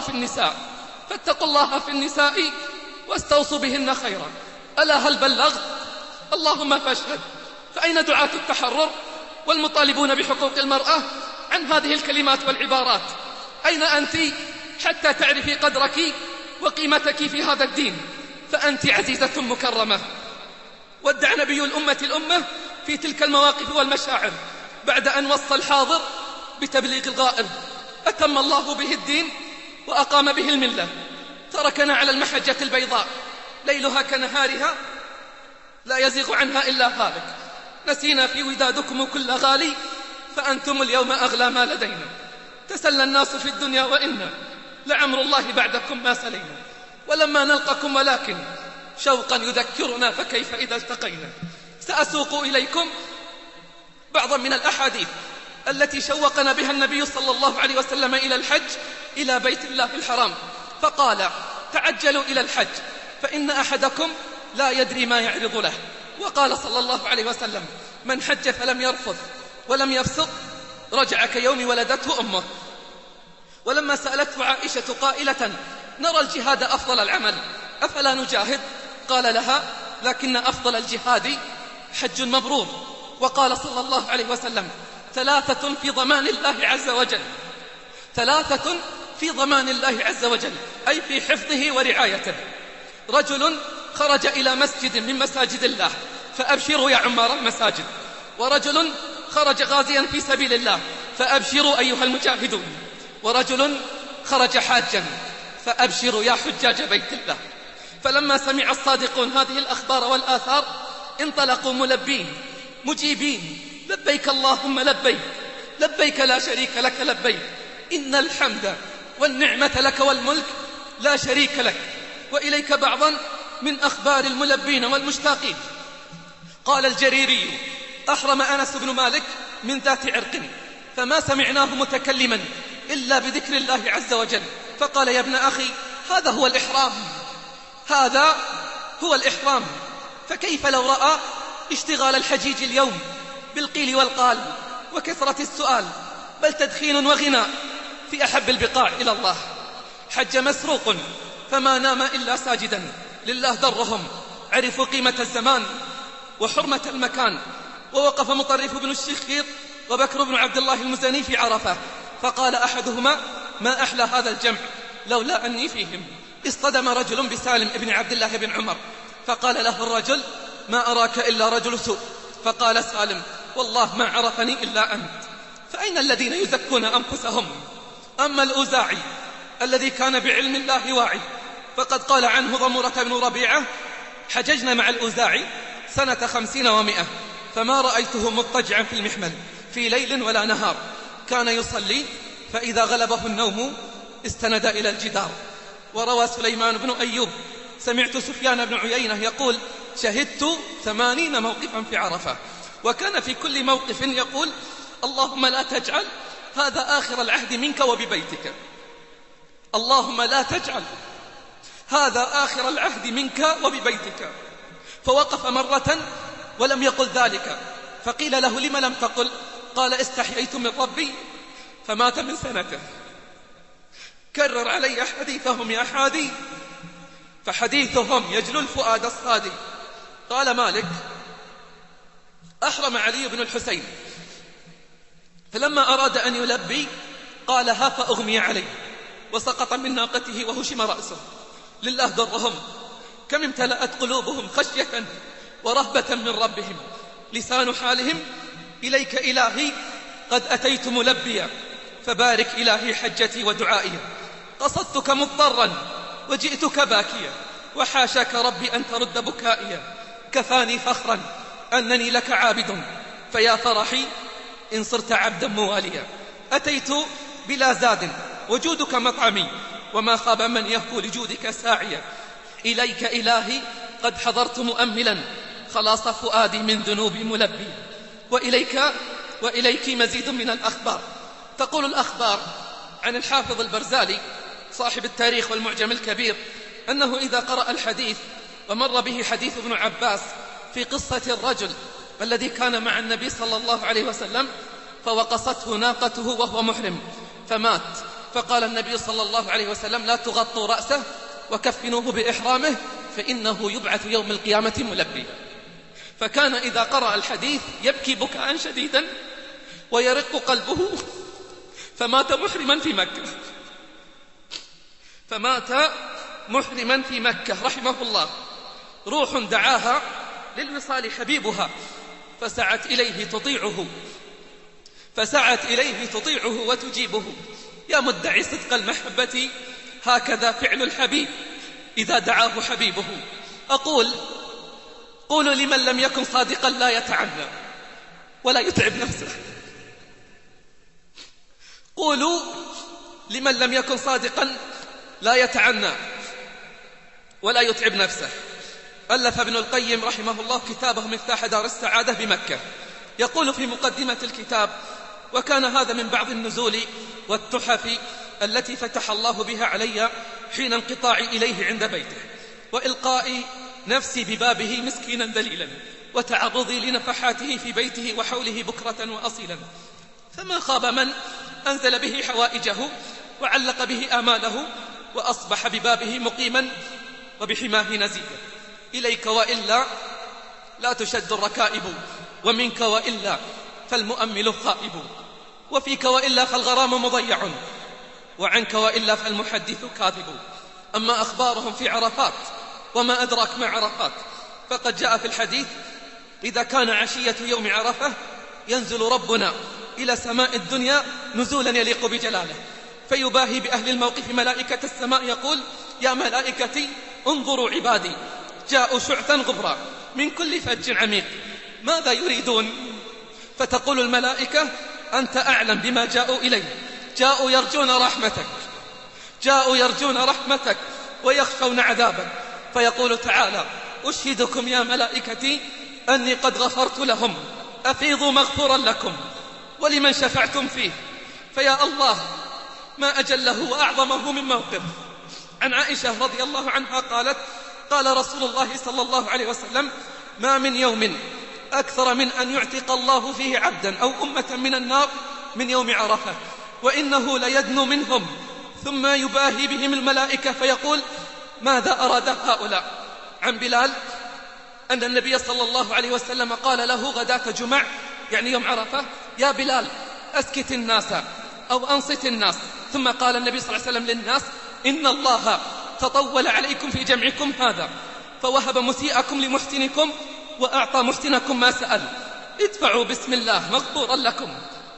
في النساء واستوصوا بهن خيرا. ألا هل بلغت؟ اللهم فاشهد. فأين دعاة التحرر والمطالبون بحقوق المرأة عن هذه الكلمات والعبارات؟ أين أنت حتى تعرفي قدرك وقيمتك في هذا الدين؟ فأنت عزيزة مكرمة. ودع نبي الأمة في تلك المواقف والمشاعر بعد أن وصى الحاضر بتبليغ الغائب. أتم الله به الدين وأقام به الملة، تركنا على المحجة البيضاء ليلها كنهارها لا يزيغ عنها إلا هالك. نسينا في ودادكم كل غالي، فأنتم اليوم أغلى ما لدينا. تسلى الناس في الدنيا وإنا لعمر الله بعدكم ما سلينا، ولما نلقكم ولكن شوقا يذكرنا فكيف إذا التقينا. سأسوق إليكم بعضا من الأحاديث التي شوقنا بها النبي صلى الله عليه وسلم إلى الحج إلى بيت الله الحرام، فقال: تعجلوا إلى الحج فإن أحدكم لا يدري ما يعرض له. وقال صلى الله عليه وسلم: من حج فلم يرفث ولم يفسق رجع كيوم ولدته أمه. ولما سألته عائشة قائلة: نرى الجهاد أفضل العمل أفلا نجاهد؟ قال لها: لكن أفضل الجهاد حج مبرور. وقال صلى الله عليه وسلم: ثلاثة في ضمان الله عز وجل، ثلاثة في ضمان الله عز وجل، أي في حفظه ورعايته: رجل خرج إلى مسجد من مساجد الله فأبشروا يا عمار المساجد، ورجل خرج غازيا في سبيل الله فأبشروا أيها المجاهدون، ورجل خرج حاجا فأبشروا يا حجاج بيت الله. فلما سمع الصادقون هذه الأخبار والآثار انطلقوا ملبين مجيبين: لبيك اللهم لبيك، لبيك لا شريك لك لبيك، إن الحمد والنعمة لك والملك لا شريك لك. وإليك بعضا من أخبار الملبين والمشتاقين. قال الجريري: أحرم أنس بن مالك من ذات عرق فما سمعناه متكلما إلا بذكر الله عز وجل، فقال: يا ابن أخي، هذا هو الإحرام، هذا هو الإحرام. فكيف لو رأى اشتغال الحجيج اليوم بالقيل والقال وكثرة السؤال، بل تدخين وغناء في أحب البقاع إلى الله. حج مسروق فما نام إلا ساجدا لله درهم، عرفوا قيمة الزمان وحرمة المكان. ووقف مطرف بن الشخير وبكر بن عبد الله المزني في عرفة، فقال أحدهما: ما أحلى هذا الجمع لولا أني فيهم. اصطدم رجل بسالم بن عبد الله بن عمر، فقال له الرجل: ما أراك إلا رجل سوء. فقال سالم: والله ما عرفني إلا أنت. فأين الذين يزكون أنفسهم؟ أما الأوزاعي الذي كان بعلم الله واعي، فقد قال عنه ضمرة بن ربيعة: حججنا مع الأوزاعي سنة 50 و100، فما رأيته مضطجعا في المحمل في ليل ولا نهار، كان يصلي فإذا غلبه النوم استند إلى الجدار. وروى سليمان بن أيوب: سمعت سفيان بن عيينة يقول: شهدت 80 موقفا في عرفة، وكان في كل موقف يقول: اللهم لا تجعل هذا آخر العهد منك وببيتك، اللهم لا تجعل هذا آخر العهد منك وببيتك. فوقف مرة ولم يقل ذلك، فقيل له: لم لم تقل؟ قال: استحييت من ربي. فمات من سنته. كرر علي حديثهم يا حادي، فحديثهم يجلو الفؤاد الصادي. قال مالك: أحرم علي بن الحسين، فلما أراد أن يلبي قالها فأغمي عليه وسقط من ناقته وهشم رأسه. لله درهم، كم امتلأت قلوبهم خشية ورهبة من ربهم. لسان حالهم: إليك إلهي قد أتيت ملبيا، فبارك إلهي حجتي ودعائي. قصدتك مضطرا وجئتك باكيا، وحاشاك ربي أن ترد بكائيا. كفاني فخرا أنني لك عابد، فيا فرحي إن صرت عبدا مواليا. أتيت بلا زاد وجودك مطعمي، وما خاب من يهفو لجودك ساعيا. إليك إلهي قد حضرت مؤملا، خلاص فؤادي من ذنوب ملبي. وإليك مزيد من الأخبار. تقول الأخبار عن الحافظ البرزالي صاحب التاريخ والمعجم الكبير أنه إذا قرأ الحديث ومر به حديث ابن عباس في قصة الرجل الذي كان مع النبي صلى الله عليه وسلم فوقصته ناقته وهو محرم فمات، فقال النبي صلى الله عليه وسلم: لا تغطوا رأسه وكفنوه بإحرامه فإنه يبعث يوم القيامة ملبي. فكان إذا قرأ الحديث يبكي بكاء شديدا ويرق قلبه، فمات محرما في مكة. فمات محرما في مكة رحمه الله. روح دعاها للوصال حبيبها فسعت إليه تطيعه وتجيبه. يا مدعي صدق المحبة هكذا فعل الحبيب إذا دعاه حبيبه. قولوا لمن لم يكن صادقا لا يتعنى ولا يتعب نفسه. قولوا لمن لم يكن صادقا لا يتعنى ولا يتعب نفسه. ألف ابن القيم رحمه الله كتابه مفتاح دار السعادة بمكة، يقول في مقدمة الكتاب: وكان هذا من بعض النزول والتحف التي فتح الله بها علي حين انقطاعي إليه عند بيته، وإلقائي نفسي ببابه مسكينا ذليلا، وتعرضي لنفحاته في بيته وحوله بكرة وأصيلا. فما خاب من أنزل به حوائجه وعلق به آماله، وأصبح ببابه مقيما وبحماه نزيدا. إليك وإلا لا تشد الركائب، ومنك وإلا فالمؤمل خائب، وفيك وإلا فالغرام مضيع، وعنك وإلا فالمحدث كاذب. أما أخبارهم في عرفات وما أدراك ما عرفات، فقد جاء في الحديث: إذا كان عشية يوم عرفة ينزل ربنا إلى سماء الدنيا نزولا يليق بجلاله، فيباهي بأهل الموقف ملائكة السماء يقول: يا ملائكتي انظروا عبادي جاءوا شعثا غبرا من كل فج عميق، ماذا يريدون؟ فتقول الملائكة: أنت أعلم بما جاءوا إليه، جاءوا يرجون رحمتك ويخشون عذابك. فيقول تعالى: أشهدكم يا ملائكتي أني قد غفرت لهم، أفيضوا مغفورا لكم ولمن شفعتم فيه. فيا الله ما أجله وأعظمه من موقف. عن عائشة رضي الله عنها قالت: قال رسول الله صلى الله عليه وسلم: ما من يوم أكثر من أن يعتق الله فيه عبدا أو أمة من النار من يوم عرفة، وإنه ليدنو منهم ثم يباهي بهم الملائكة فيقول: ماذا أراد هؤلاء؟ عن بلال أن النبي صلى الله عليه وسلم قال له غداة جمع يعني يوم عرفة: يا بلال أسكت الناس أو أنصت الناس. ثم قال النبي صلى الله عليه وسلم للناس: إن الله تطول عليكم في جمعكم هذا، فوهب مسيئكم لمحسنكم وأعطى محسنكم ما سأل، ادفعوا بسم الله مغفورا لكم.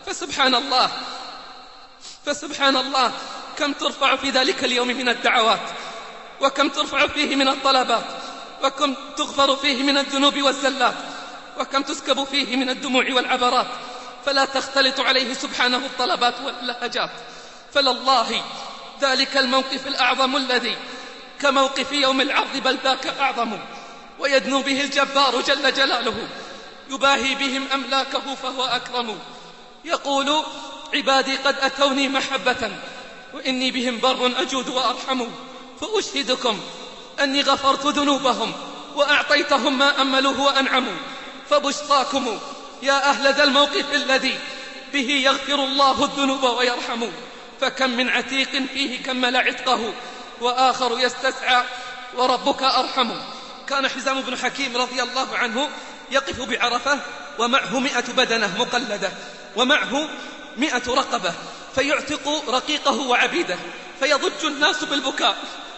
فسبحان الله كم ترفع في ذلك اليوم من الدعوات، وكم ترفع فيه من الطلبات، وكم تغفر فيه من الذنوب والزلات، وكم تسكب فيه من الدموع والعبرات، فلا تختلط عليه سبحانه الطلبات واللهجات. فلله ذلك الموقف الأعظم الذي كموقف يوم العرض بل ذاك أعظم، ويدنو به الجبار جل جلاله، يباهي بهم أملاكه فهو أكرم. يقول: عبادي قد أتوني محبة وإني بهم بر أجود وأرحم، فأشهدكم أني غفرت ذنوبهم وأعطيتهم ما أملوه وأنعموا. فبشراكم يا أهل ذا الموقف الذي به يغفر الله الذنوب ويرحم. فكم من عتيق فيه كمل عتقه وآخر يستسعى وربك أرحم. كان حزام بن حكيم رضي الله عنه يقف بعرفة ومعه 100 بدنة مقلدة ومعه 100 رقبة، فيعتق رقيقه وعبيده، فيضج الناس بالبكاء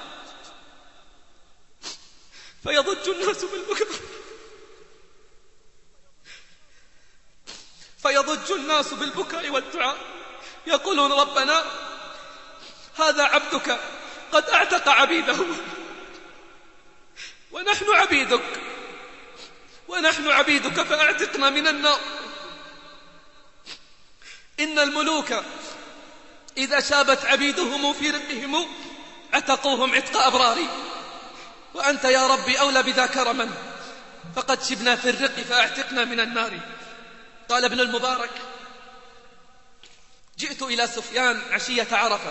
والدعاء، يقولون: ربنا هذا عبدك قد اعتق عبيده ونحن عبيدك فاعتقنا من النار. إن الملوك إذا شابت عبيدهم في رقهم عتقوهم عتق أبراري، وأنت يا ربي أولى بذا كرما، فقد شبنا في الرق فأعتقنا من النار. قال ابن المبارك: جئت إلى سفيان عشية عرفة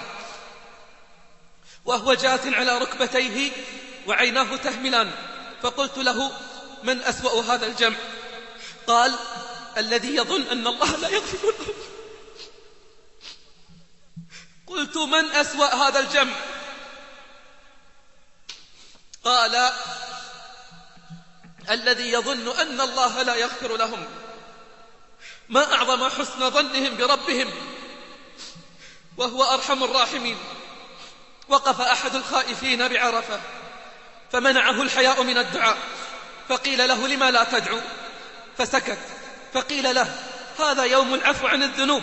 وهو جاث على قال: الذي يظن أن الله لا يغفر له. قلت: من أسوأ هذا الجمع؟ قال: الذي يظن أن الله لا يغفر لهم. ما أعظم حسن ظنهم بربهم وهو أرحم الراحمين. وقف أحد الخائفين بعرفة فمنعه الحياء من الدعاء، فقيل له: لما لا تدعو؟ فسكت، فقيل له: هذا يوم العفو عن الذنوب،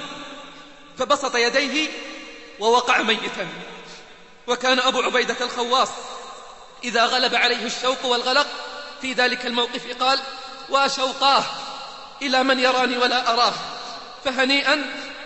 فبسط يديه ووقع ميتا. وكان أبو عبيدة الخواص إذا غلب عليه الشوق والغلق في ذلك الموقف قال: وشوقاه إلى من يراني ولا أراه. فهنيئا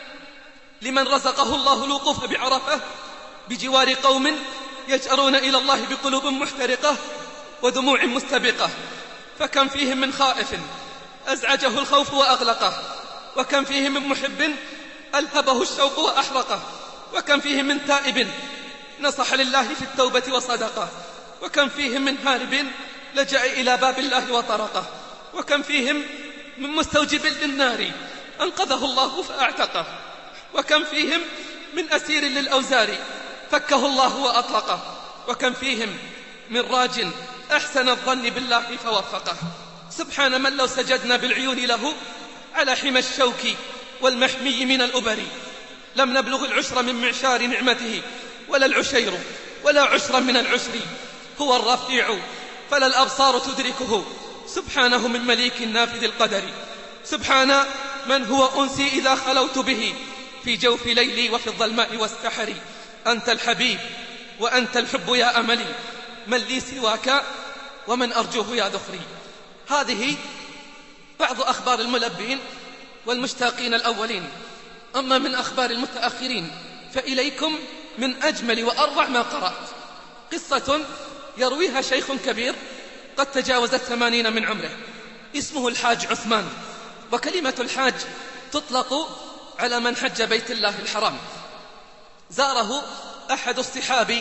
لمن رزقه الله الوقوف بعرفة بجوار قوم يجأرون إلى الله بقلوب محترقة ودموع مستبقة. فكم فيهم من خائف أزعجه الخوف وأغلقه، وكم فيهم من محب ألهبه الشوق وأحرقه، وكم فيهم من تائب نصح لله في التوبة وصدقه، وكم فيهم من هارب لجأ إلى باب الله وطرقه، وكم فيهم من مستوجب للنار أنقذه الله فأعتقه، وكم فيهم من أسير للأوزار فكه الله وأطلقه، وكم فيهم من راج أحسن الظن بالله فوفقه. سبحان من لو سجدنا بالعيون له على حمى الشوك والمحمي من الأبر لم نبلغ العشر من معشار نعمته، ولا العشير ولا عشرا من العشر. هو الرفيع فلا الأبصار تدركه، سبحانه من مليك نافذ القدر. سبحان من هو أنسي إذا خلوت به في جوف ليلي وفي الظلماء والسحر. أنت الحبيب وأنت الحب يا أملي، من لي سواك ومن أرجوه يا ذخري. هذه بعض أخبار الملبين والمشتاقين الأولين. أما من أخبار المتأخرين فإليكم من أجمل وأروع ما قرأت قصة يرويها شيخ كبير قد تجاوز 80 من عمره، اسمه الحاج عثمان. وكلمة الحاج تطلق على من حج بيت الله الحرام. زاره أحد الصحابي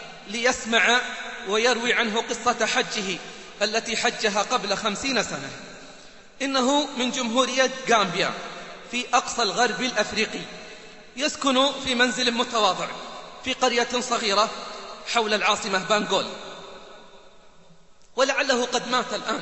ليسمع ويروي عنه قصة حجه التي حجها قبل 50 سنة. إنه من جمهورية غامبيا في أقصى الغرب الأفريقي، يسكن في منزل متواضع في قرية صغيرة حول العاصمة بانغول، ولعله قد مات الآن.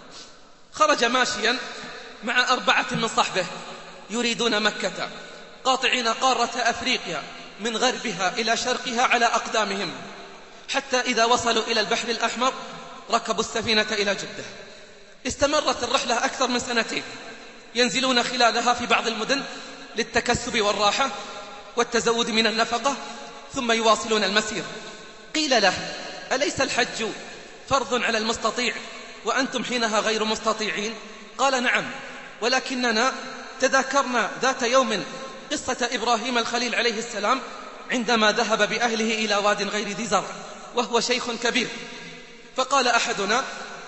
خرج ماشيا مع 4 من صحبه يريدون مكة، قاطعين قارة أفريقيا من غربها إلى شرقها على أقدامهم، حتى إذا وصلوا إلى البحر الأحمر ركبوا السفينة إلى جدة. استمرت الرحلة أكثر من 2 سنين، ينزلون خلالها في بعض المدن للتكسب والراحة والتزود من النفقة، ثم يواصلون المسير. قيل له: أليس الحج فرض على المستطيع وأنتم حينها غير مستطيعين؟ قال: نعم، ولكننا تذاكرنا ذات يوم قصة إبراهيم الخليل عليه السلام عندما ذهب بأهله إلى واد غير ذي زرع وهو شيخ كبير، فقال أحدنا: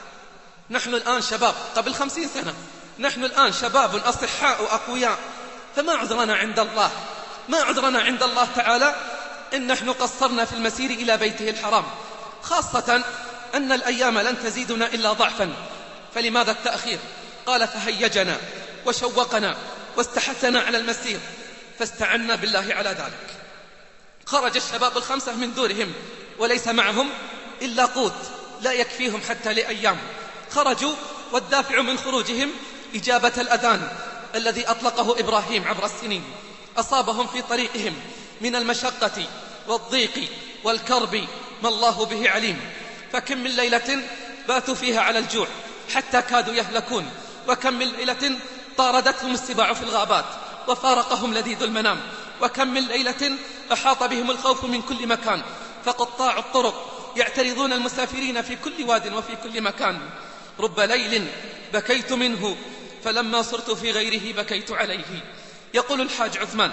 نحن الآن شباب، قبل 50 سنة، نحن الآن شباب أصحاء أقوياء، فما عذرنا عند الله؟ ما عذرنا عند الله تعالى إن نحن قصرنا في المسير إلى بيته الحرام، خاصة أن الأيام لن تزيدنا إلا ضعفا، فلماذا التأخير؟ قال: فهيجنا وشوقنا واستحثنا على المسير، فاستعنا بالله على ذلك. خرج الشباب 5 من دورهم وليس معهم إلا قوت لا يكفيهم حتى لأيام. خرجوا والدافع من خروجهم إجابة الأذان الذي أطلقه إبراهيم عبر السنين. أصابهم في طريقهم من المشقة والضيق والكرب ما الله به عليم، فكم من ليلة باتوا فيها على الجوع حتى كادوا يهلكون، وكم من ليلة طاردتهم السباع في الغابات وفارقهم لذيذ المنام، وكم من ليلة أحاط بهم الخوف من كل مكان، فقطاع الطرق يعترضون المسافرين في كل واد وفي كل مكان. رب ليل بكيت منه فلما صرت في غيره بكيت عليه. يقول الحاج عثمان: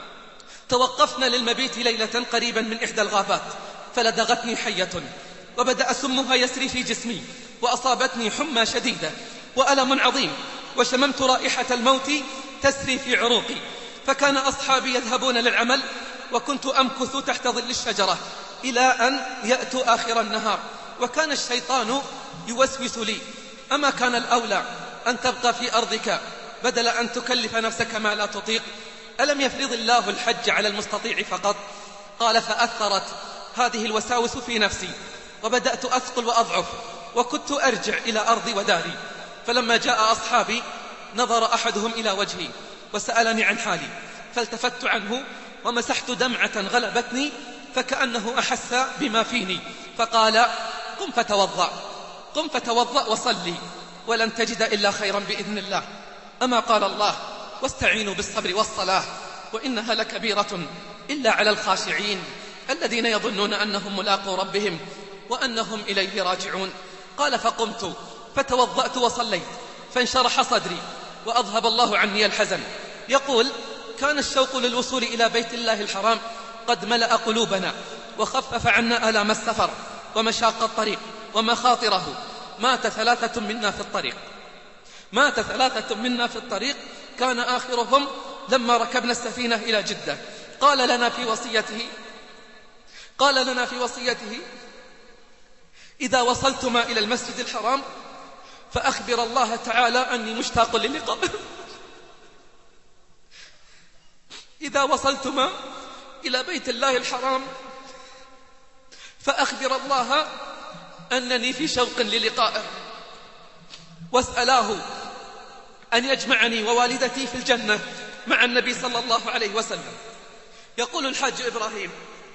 توقفنا للمبيت ليلة قريبا من إحدى الغابات، فلدغتني حية وبدأ سمها يسري في جسمي، وأصابتني حمى شديدة وألم عظيم، وشممت رائحة الموت تسري في عروقي، فكان أصحابي يذهبون للعمل وكنت أمكث تحت ظل الشجرة إلى أن يأتوا آخر النهار، وكان الشيطان يوسوس لي: أما كان الأولى أن تبقى في أرضك بدل أن تكلف نفسك ما لا تطيق؟ ألم يفرض الله الحج على المستطيع فقط؟ قال: فأثرت هذه الوساوس في نفسي وبدأت أثقل وأضعف، وكنت أرجع إلى أرضي وداري. فلما جاء أصحابي نظر أحدهم إلى وجهي وسألني عن حالي، فالتفت عنه ومسحت دمعة غلبتني فكأنه أحس بما فيني، فقال: قم فتوضأ وصلي ولن تجد إلا خيرا بإذن الله. أما قال الله: واستعينوا بالصبر والصلاة وإنها لكبيرة إلا على الخاشعين الذين يظنون أنهم ملاقو ربهم وأنهم إليه راجعون. قال: فقمت فتوضأت وصليت فانشرح صدري وأذهب الله عني الحزن. يقول: كان الشوق للوصول إلى بيت الله الحرام قد ملأ قلوبنا وخفف عنا آلام السفر ومشاق الطريق ومخاطره. مات ثلاثة منا في الطريق كان آخرهم لما ركبنا السفينة إلى جدة. قال لنا في وصيته: إذا وصلتما إلى المسجد الحرام فأخبر الله تعالى أني مشتاق للقائه. إذا وصلتما إلى بيت الله الحرام فأخبر الله أنني في شوق للقائه، واسألاه أن يجمعني ووالدتي في الجنة مع النبي صلى الله عليه وسلم. يقول الحاج إبراهيم: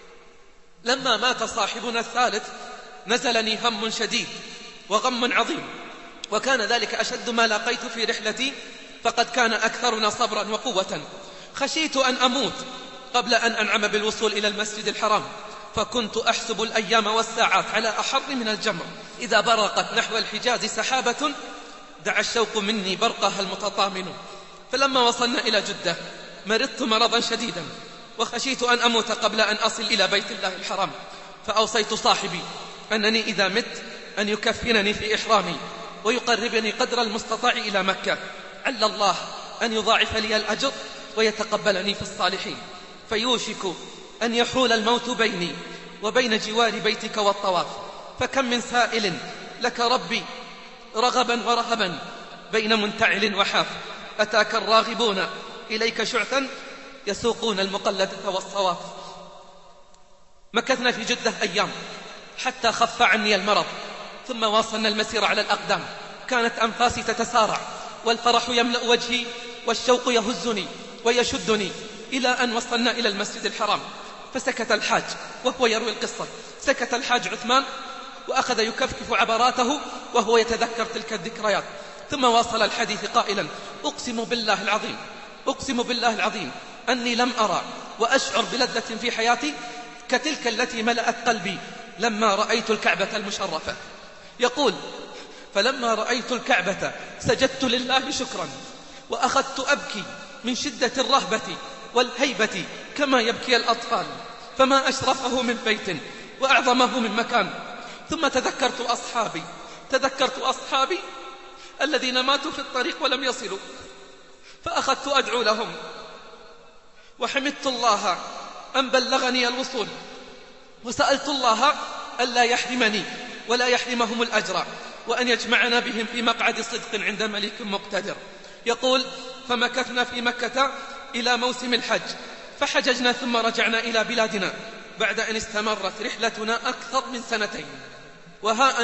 لما مات صاحبنا الثالث نزلني هم شديد وغم عظيم، وكان ذلك أشد ما لاقيت في رحلتي، فقد كان أكثرنا صبرا وقوة. خشيت أن أموت قبل أن أنعم بالوصول إلى المسجد الحرام، فكنت أحسب الأيام والساعات على أحر من الجمر. إذا برقت نحو الحجاز سحابة دعا الشوق مني برقها المتطامن. فلما وصلنا إلى جدة مرضت مرضا شديدا وخشيت أن أموت قبل أن أصل إلى بيت الله الحرام، فأوصيت صاحبي أنني إذا مت أن يكفنني في إحرامي ويقربني قدر المستطاع إلى مكة، عل الله أن يضاعف لي الأجر ويتقبلني في الصالحين. فيوشك أن يحول الموت بيني وبين جوار بيتك والطواف، فكم من سائل لك ربي رغبا ورهبا بين منتعل وحاف، أتاك الراغبون إليك شعثا يسوقون المقلدة والصواف. مكثنا في جدة أيام حتى خف عني المرض، ثم واصلنا المسير على الأقدام. كانت أنفاسي تتسارع والفرح يملأ وجهي والشوق يهزني ويشدني، إلى أن وصلنا إلى المسجد الحرام. فسكت الحاج وهو يروي القصة، سكت الحاج عثمان وأخذ يكفكف عبراته وهو يتذكر تلك الذكريات، ثم واصل الحديث قائلا: أقسم بالله العظيم أني لم أرى وأشعر بلذة في حياتي كتلك التي ملأت قلبي لما رأيت الكعبة المشرفة. يقول: فلما رأيت الكعبة سجدت لله شكرا، وأخذت أبكي من شدة الرهبة والهيبة كما يبكي الأطفال، فما أشرفه من بيت وأعظمه من مكان. ثم تذكرت أصحابي الذين ماتوا في الطريق ولم يصلوا، فأخذت أدعو لهم وحمدت الله أن بلغني الوصول، وسألت الله ألا يحرمني ولا يحرمهم الأجر، وأن يجمعنا بهم في مقعد صدق عند ملك مقتدر. يقول: فمكثنا في مكة إلى موسم الحج، فحججنا ثم رجعنا إلى بلادنا بعد أن استمرت رحلتنا أكثر من 2 سنين. وها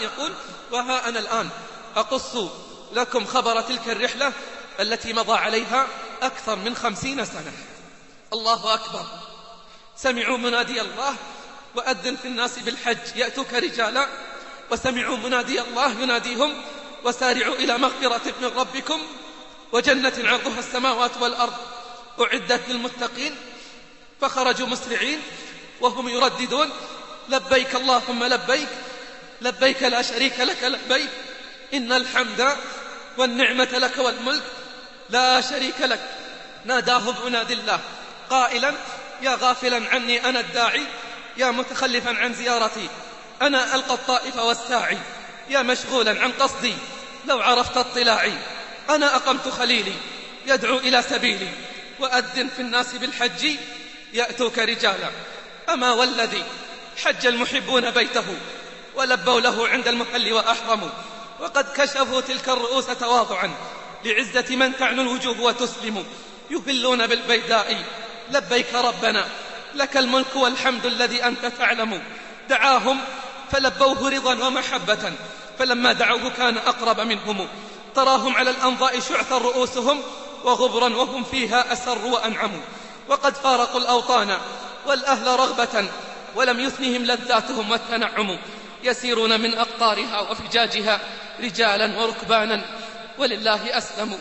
أنا الآن أقص لكم خبر تلك الرحلة التي مضى عليها أكثر من 50 سنة. الله أكبر. سمعوا منادي الله: وأذن في الناس بالحج يأتوك رجالا. وسمعوا منادي الله يناديهم: وسارعوا إلى مغفرة من ربكم وجنة عرضها السماوات والأرض أعدت للمتقين. فخرجوا مسرعين وهم يرددون: لبيك اللهم لبيك، لبيك لا شريك لك لبيك، إن الحمد والنعمة لك والملك لا شريك لك. ناداهم منادي الله قائلا: يا غافلا عني أنا الداعي، يا متخلفا عن زيارتي أنا ألقى الطائف والساعي، يا مشغولا عن قصدي لو عرفت اطلاعي، أنا أقمت خليلي يدعو إلى سبيلي، وأذن في الناس بالحج يأتوك رجالا. أما والذي حج المحبون بيته ولبوا له عند المحل وأحرموا، وقد كشفوا تلك الرؤوس تواضعا لعزة من تعنو الوجوه وتسلم، يهلون بالبيداء لبيك ربنا لك الملك والحمد الذي أنت تعلم. دعاهم فلبوه رضا ومحبة، فلما دعوه كان أقرب منهم. تراهم على الأنضاء شعثا رؤوسهم وغبرا وهم فيها أسروا وأنعموا. وقد فارقوا الأوطان والأهل رغبة ولم يثنهم لذاتهم والتنعم. يسيرون من أقطارها وفجاجها رجالا وركبانا ولله أسلموا.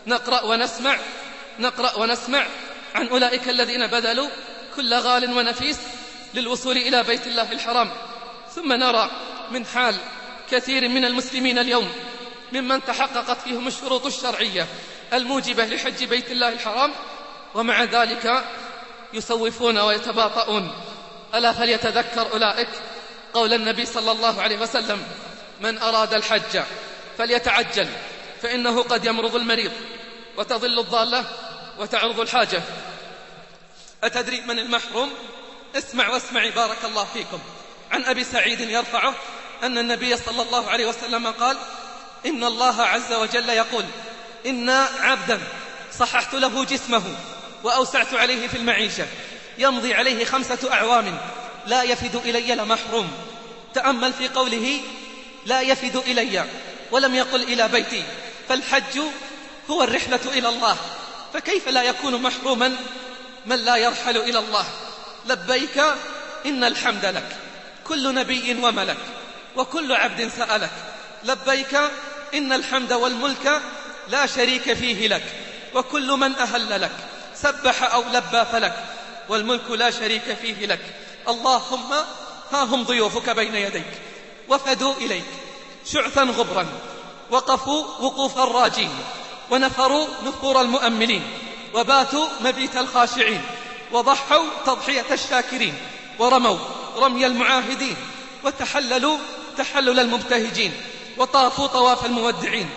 نقرأ ونسمع عن أولئك الذين بذلوا كل غال ونفيس للوصول إلى بيت الله الحرام، ثم نرى من حال كثير من المسلمين اليوم ممن تحققت فيهم الشروط الشرعية الموجبة لحج بيت الله الحرام، ومع ذلك يسوفون ويتباطؤون. ألا فليتذكر أولئك قول النبي صلى الله عليه وسلم: من أراد الحج فليتعجل فإنه قد يمرض المريض وتضل الضالة وتعرض الحاجة. أتدري من المحروم؟ اسمع واسمعي بارك الله فيكم. عن أبي سعيد يرفعه أن النبي صلى الله عليه وسلم قال: إن الله عز وجل يقول: إن عبدا صححت له جسمه وأوسعت عليه في المعيشة يمضي عليه 5 أعوام لا يفد إلي لمحروم. تأمل في قوله لا يفد إلي، ولم يقل إلى بيتي، فالحج هو الرحلة إلى الله، فكيف لا يكون محروما من لا يرحل إلى الله؟ لبيك إن الحمد لك، كل نبي وملك وكل عبد سألك. لبيك إن الحمد والملك لا شريك فيه لك، وكل من أهل لك سبح أو لبى فلك، والملك لا شريك فيه لك. اللهم ها هم ضيوفك بين يديك، وفدوا إليك شعثا غبرا، وقفوا وقوف الراجين، ونفروا نفور المؤملين، وباتوا مبيت الخاشعين، وضحوا تضحية الشاكرين، ورموا رمي المعاهدين، وتحللوا تحلل المبتهجين، وطافوا طواف المودعين.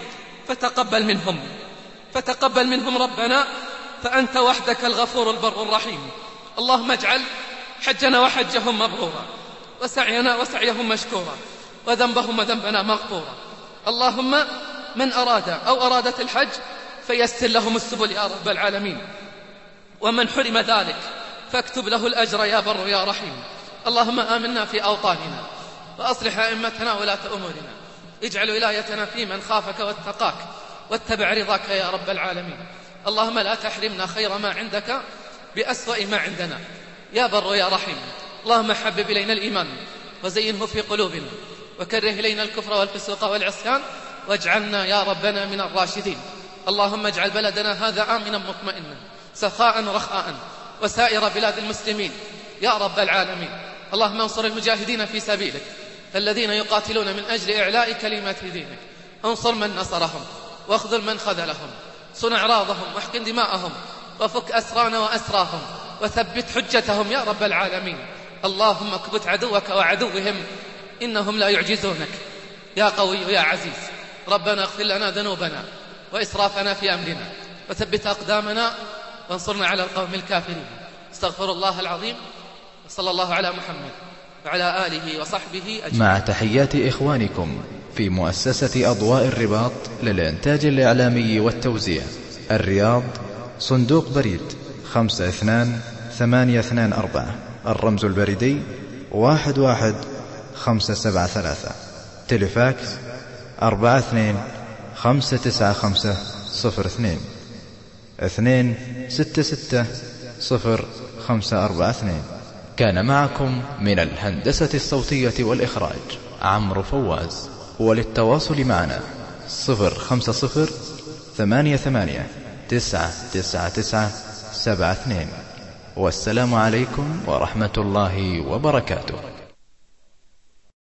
فتقبل منهم ربنا، فأنت وحدك الغفور البر الرحيم. اللهم اجعل حجنا وحجهم مبرورا، وسعينا وسعيهم مشكورا، وذنبهم وذنبنا مغفورا. اللهم من أراد أو أرادت الحج فيسر لهم السبل يا رب العالمين، ومن حرم ذلك فاكتب له الأجر يا بر يا رحيم. اللهم آمنا في أوطاننا، وأصلح أئمتنا ولاة أمورنا، اجعل ولايتنا في من خافك واتقاك واتبع رضاك يا رب العالمين. اللهم لا تحرمنا خير ما عندك بأسوأ ما عندنا يا بر يا رحيم. اللهم حبب إلينا الإيمان وزينه في قلوبنا، وكره إلينا الكفر والفسوق والعصيان، واجعلنا يا ربنا من الراشدين. اللهم اجعل بلدنا هذا آمنا مطمئنا سخاء رخاء، وسائر بلاد المسلمين يا رب العالمين. اللهم انصر المجاهدين في سبيلك الذين يقاتلون من أجل إعلاء كلمة دينك. انصر من نصرهم، واخذل من خذلهم، صن أعراضهم، واحقن دماءهم، وفك أسرانا وأسراهم، وثبت حجتهم يا رب العالمين. اللهم اكبت عدوك وعدوهم، إنهم لا يعجزونك يا قوي يا عزيز. ربنا اغفر لنا ذنوبنا وإسرافنا في أمرنا، وثبت أقدامنا، وانصرنا على القوم الكافرين. استغفر الله العظيم، وصلى الله على محمد وعلى آله وصحبه أجمعين. مع تحيات إخوانكم في مؤسسة أضواء الرباط للإنتاج الإعلامي والتوزيع، الرياض، صندوق بريد 52824، الرمز البريدي 11573، تلفاكس 42595002 2660542. كان معكم من الهندسة الصوتية والإخراج عمرو فواز. وللتواصل معنا 05088999972. والسلام عليكم ورحمة الله وبركاته.